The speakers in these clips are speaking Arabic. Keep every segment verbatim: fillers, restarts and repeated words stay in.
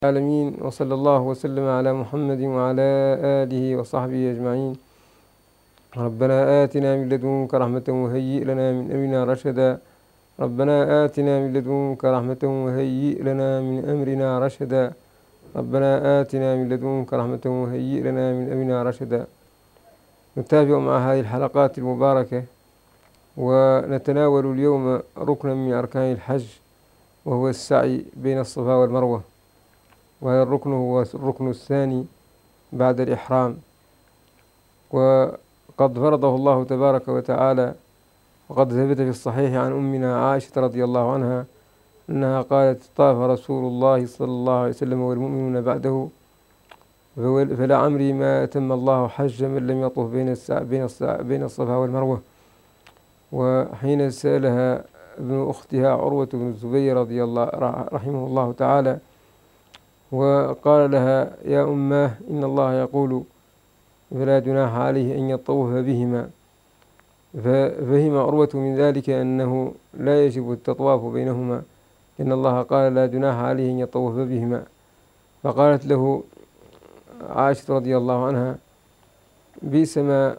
العالمين، وصلى الله وسلم على محمد وعلى آله وصحبه أجمعين. ربنا آتنا من لدنك رحمة وهيئ لنا من أمرنا رشدا. ربنا آتنا من لدنك رحمة وهيئ لنا من أمرنا رشدا. ربنا آتنا من لدنك رحمة وهيئ لنا من أمرنا رشدا. نتابع مع هذه الحلقات المباركة، ونتناول اليوم ركنا من أركان الحج، وهو السعي بين الصفا والمروة، وهذا الركن هو الركن الثاني بعد الإحرام، وقد فرضه الله تبارك وتعالى. وقد ثبت في الصحيح عن أمنا عائشة رضي الله عنها أنها قالت: طاف رسول الله صلى الله عليه وسلم والمؤمنون بعده، فلعمري ما أتم الله حج من لم يطف بين بين بين الصفا والمروة. وحين سألها ابن أختها عروة بن الزبير رضي الله رحمه الله تعالى، وقال لها: يا أماه، إن الله يقول: فلا جناح عليه أن يطوف بهما. ففهم عروة من ذلك أنه لا يجب التطواف بينهما، إن الله قال: لا جناح عليه أن يطوف بهما. فقالت له عائشة رضي الله عنها: بئس ما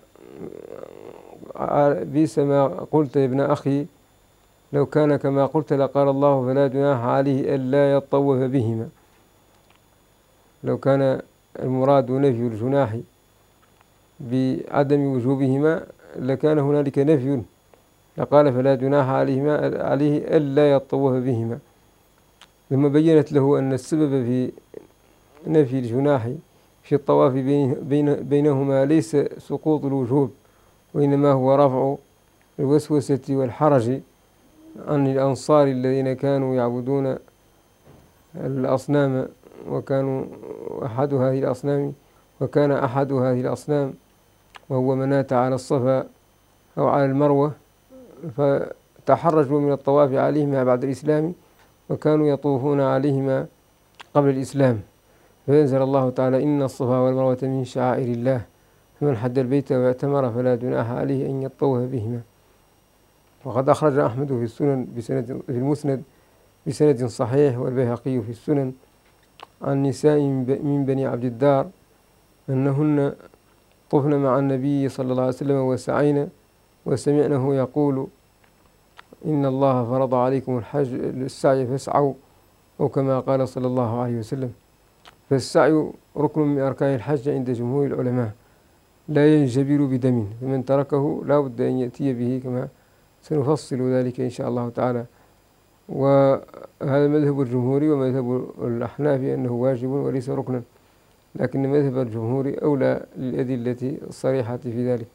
بئس ما قلت يا ابن أخي، لو كان كما قلت لقال الله: فلا جناح عليه ألا يطوف بهما. لو كان المراد نفي الجناح بعدم وجوبهما لكان هنالك نفي، لقال: فلا جناح عليهما عليه ألا يطوف بهما. ثم بينت له أن السبب في نفي الجناح في الطواف بين بينهما ليس سقوط الوجوب، وإنما هو رفع الوسوسة والحرج عن الأنصار الذين كانوا يعبدون الأصنام، وكانوا أحد هذه الأصنام وكان أحد هذه الأصنام وهو مناة على الصفا أو على المروة، فتحرجوا من الطواف عليهما بعد الإسلام، وكانوا يطوفون عليهما قبل الإسلام. فينزل الله تعالى: إن الصفا والمروة من شعائر الله، فمن حج البيت واعتمر فلا جناح عليه أن يطوف بهما. وقد أخرج أحمد في السنن بسند في المسند بسند صحيح، والبيهقي في السنن عن نساء من بني عبد الدار أنهن طفن مع النبي صلى الله عليه وسلم وسعينا، وسمعناه يقول: إن الله فرض عليكم الحج السعي فاسعوا، أو كما قال صلى الله عليه وسلم. فالسعي ركن من أركان الحج عند جمهور العلماء، لا ينجبر بدم، فمن تركه لا بد أن يأتي به، كما سنفصل ذلك إن شاء الله تعالى. وهذا مذهب الجمهور، ومذهب الأحناف أنه واجب وليس ركنا، لكن مذهب الجمهور أولى للأدلة الصريحة في ذلك.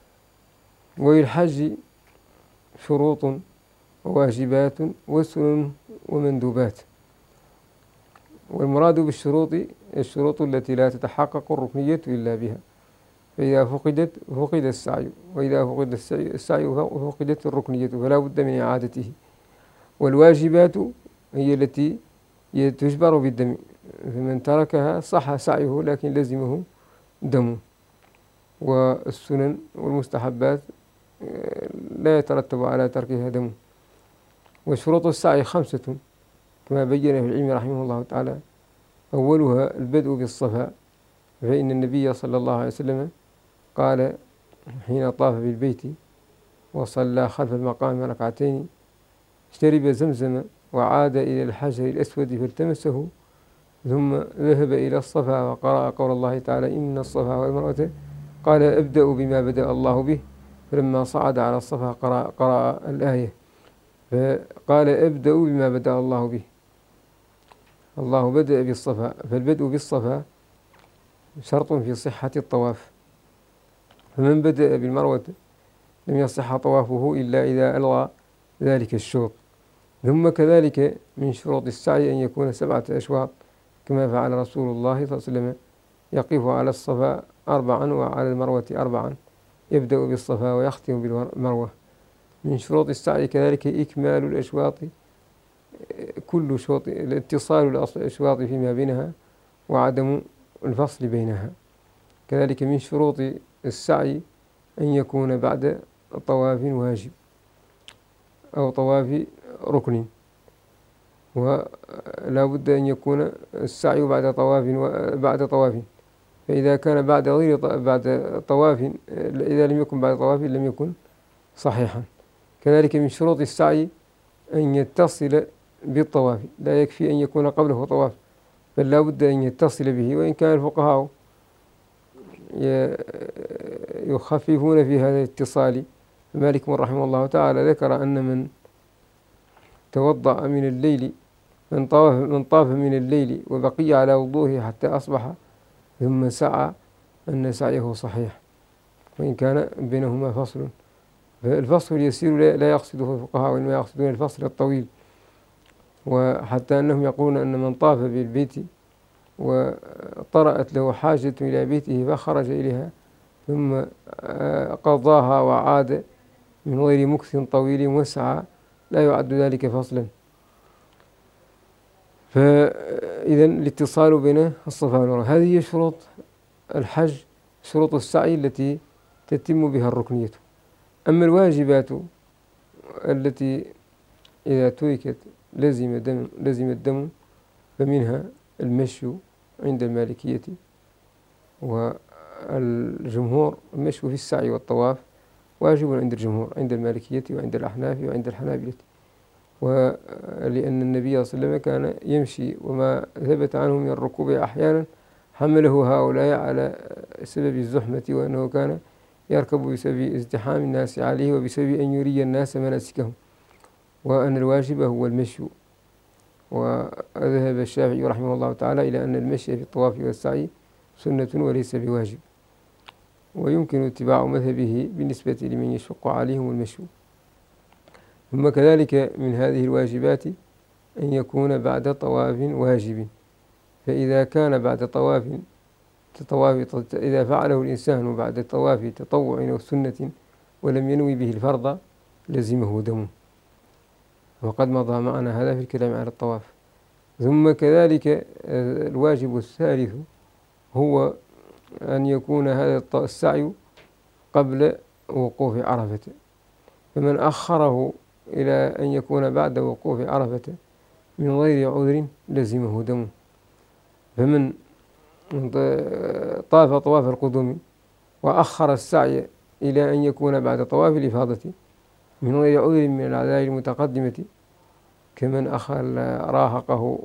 وللحج شروط وواجبات وسنن ومندوبات، والمراد بالشروط الشروط التي لا تتحقق الركنية إلا بها، فإذا فقدت فقد السعي، وإذا فقد السعي فقدت الركنية، فلا بد من إعادته. والواجبات هي التي تجبر بالدم، فمن تركها صح سعيه لكن لزمه دم. والسنن والمستحبات لا يترتب على تركها دم. وشروط السعي خمسة كما بين في العلم رحمه الله تعالى: أولها البدء بالصفا، فإن النبي صلى الله عليه وسلم قال حين طاف بالبيت وصلى خلف المقام ركعتين: اشترب زمزم وعاد إلى الحجر الأسود فالتمسه، ثم ذهب إلى الصفا وقرأ قول الله تعالى: إن الصفا والمروة، قال: أبدأ بما بدأ الله به. فلما صعد على الصفا قرأ, قرأ الآية، فقال: أبدأ بما بدأ الله به. الله بدأ بالصفا، فالبدء بالصفا شرط في صحة الطواف، فمن بدأ بالمروة لم يصح طوافه إلا إذا ألغى ذلك الشوط. ثم كذلك من شروط السعي أن يكون سبعة أشواط، كما فعل رسول الله صلى الله عليه وسلم، يقف على الصفا أربعا وعلى المروة أربعا، يبدأ بالصفا ويختم بالمروة. من شروط السعي كذلك إكمال الأشواط، كل شوط الاتصال الأشواط فيما بينها وعدم الفصل بينها. كذلك من شروط السعي أن يكون بعد طواف واجب أو طواف ركن. ولا بد أن يكون السعي بعد طواف بعد طواف، فإذا كان بعد غير بعد طواف، إذا لم يكن بعد طواف لم يكن صحيحا. كذلك من شروط السعي أن يتصل بالطواف، لا يكفي أن يكون قبله طواف، بل لا بد أن يتصل به. وإن كان الفقهاء يخففون في هذا الاتصال، مالك رحمه الله تعالى ذكر أن من توضأ من الليل من طاف من طاف من الليل وبقي على وضوءه حتى أصبح ثم سعى أن سعيه صحيح، وإن كان بينهما فصل. فالفصل اليسير لا يقصده الفقهاء، وإنما يقصدون الفصل الطويل. وحتى أنهم يقولون أن من طاف بالبيت وطرأت له حاجة إلى بيته فخرج إليها ثم قضاها وعاد من غير مكث طويل وسعى، لا يعد ذلك فصلا. فإذا الاتصال بين الصفا والمروة، هذه شروط الحج، شروط السعي التي تتم بها الركنية. أما الواجبات التي إذا تركت لزم دم لزم الدم، فمنها المشي عند المالكية والجمهور. المشي في السعي والطواف واجب عند الجمهور، عند المالكية وعند الأحناف وعند الحنابلة. ولأن النبي صلى الله عليه وسلم كان يمشي، وما ثبت عنه من الركوب أحيانا حمله هؤلاء على سبب الزحمة، وأنه كان يركب بسبب ازدحام الناس عليه وبسبب أن يري الناس مناسكهم، وأن الواجب هو المشي. وذهب الشافعي رحمه الله تعالى إلى أن المشي في الطواف والسعي سنة وليس بواجب، ويمكن اتباع مذهبه بالنسبة لمن يشق عليهم المشي. ثم كذلك من هذه الواجبات أن يكون بعد طواف واجب، فإذا كان بعد طواف تطواف إذا فعله الإنسان بعد طواف تطوع أو سنة ولم ينوي به الفرض لزمه دم، وقد مضى معنا هذا في الكلام على الطواف. ثم كذلك الواجب الثالث هو أن يكون هذا السعي قبل وقوف عرفة، فمن أخره إلى أن يكون بعد وقوف عرفة من غير عذر لزمه دم. فمن طاف طواف القدوم وأخر السعي إلى أن يكون بعد طواف الإفاضة من غير عذر من الأعذار المتقدمة، كمن أخر راهقه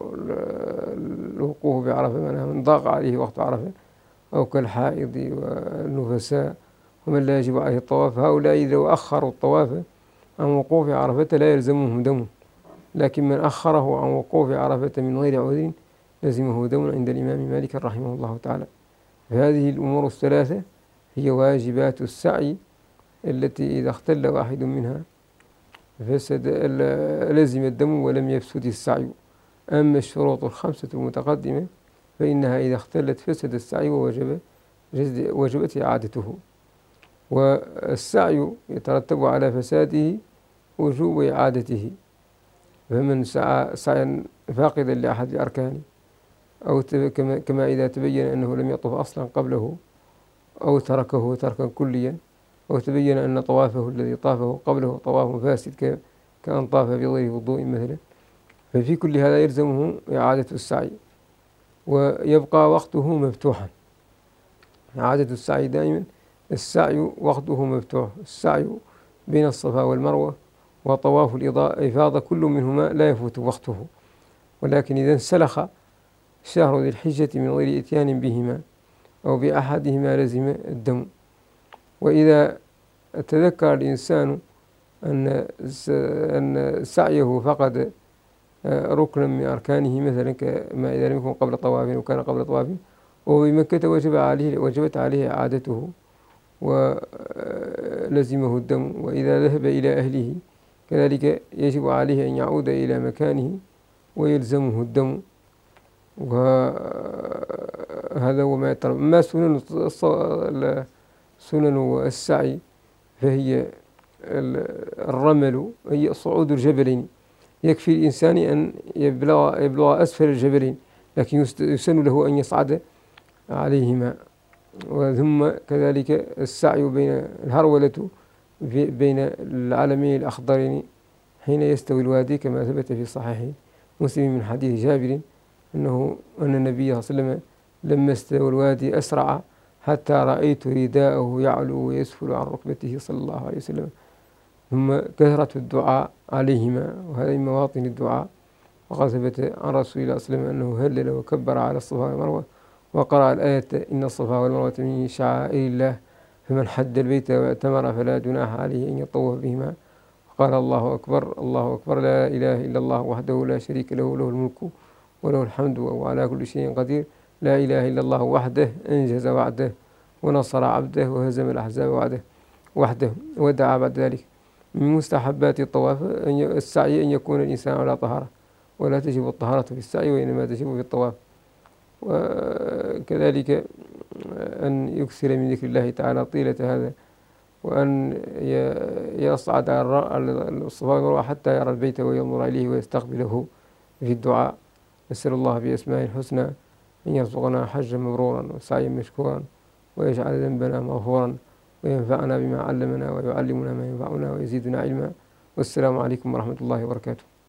الوقوف بعرفة من ضاق عليه وقت عرفة، أو كالحائض والنفساء ومن لا يجب عليه الطواف، هؤلاء إذا أخروا الطواف عن وقوف عرفة لا يلزمهم دم، لكن من أخره عن وقوف عرفة من غير عذر لزمه دم عند الإمام مالك رحمه الله تعالى. فهذه الأمور الثلاثة هي واجبات السعي التي إذا اختل واحد منها فسد لزم الدم ولم يفسد السعي. أما الشروط الخمسة المتقدمة فإنها إذا اختلت فسد السعي ووجب وجبت إعادته. والسعي يترتب على فساده وجوب إعادته، فمن سعى سعيا فاقدا لأحد الأركان، أو كما إذا تبين أنه لم يطف أصلا قبله، أو تركه تركا كليا، أو تبين أن طوافه الذي طافه قبله طواف فاسد كأن طاف بغير وضوء مثلا، ففي كل هذا يلزمه إعادة السعي، ويبقى وقته مفتوحا. إعادة السعي دائما السعي وقته مفتوح، السعي بين الصفا والمروة وطواف الإفاضة كل منهما لا يفوت وقته، ولكن إذا انسلخ شهر ذي الحجة من غير إتيان بهما أو بأحدهما لزم الدم. وإذا تذكر الإنسان أن أن سعيه فقد ركنا من أركانه مثلا كما إذا لم يكن قبل طواف وكان قبل طواف وهو بمكة وجب عليه وجبت عليه إعادته ولزمه الدم، وإذا ذهب إلى أهله كذلك يجب عليه أن يعود إلى مكانه ويلزمه الدم. وهذا هو ما يترى. أما سنن سنن السعي فهي الرمل، هي صعود الجبلين، يكفي الإنسان أن يبلغ, يبلغ أسفل الجبلين، لكن يسن له أن يصعد عليهما. وثم كذلك السعي بين الهرولة بين العلمين الأخضرين حين يستوي الوادي كما ثبت في الصحيحين مسلم من حديث جابر أنه أن النبي صلى الله عليه وسلم لما استوى الوادي أسرع حتى رأيت رداءه يعلو ويسفل عن ركبته صلى الله عليه وسلم. ثم كثرة الدعاء عليهما، وهذه مواطن الدعاء. وقد ثبت عن رسول الله صلى الله عليه وسلم أنه هلل وكبر على الصفا والمروة وقرأ الآية إن الصفا والمروة من شعائر الله فمن حج البيت واعتمر فلا جناح عليه أن يطوف بهما. قال الله أكبر الله أكبر لا إله إلا الله وحده لا شريك له له الملك وله الحمد وهو على كل شيء قدير لا إله إلا الله وحده أنجز وعده ونصر عبده وهزم الأحزاب وعده وحده. ودعا بعد ذلك من مستحبات الطواف السعي أن يكون الإنسان على طهارة، ولا تجب الطهارة في السعي وإنما تجب في الطواف. وكذلك أن يكثر من ذكر الله تعالى طيلة هذا، وأن يصعد على الصفا والمروة حتى يرى البيت وينظر إليه ويستقبله في الدعاء. نسأل الله بأسمائه الحسنى أن يرزقنا حجا مبرورا وسعيا مشكورا ويجعل ذنبنا مغفورا وينفعنا بما علمنا ويعلمنا ما ينفعنا ويزيدنا علما. والسلام عليكم ورحمة الله وبركاته.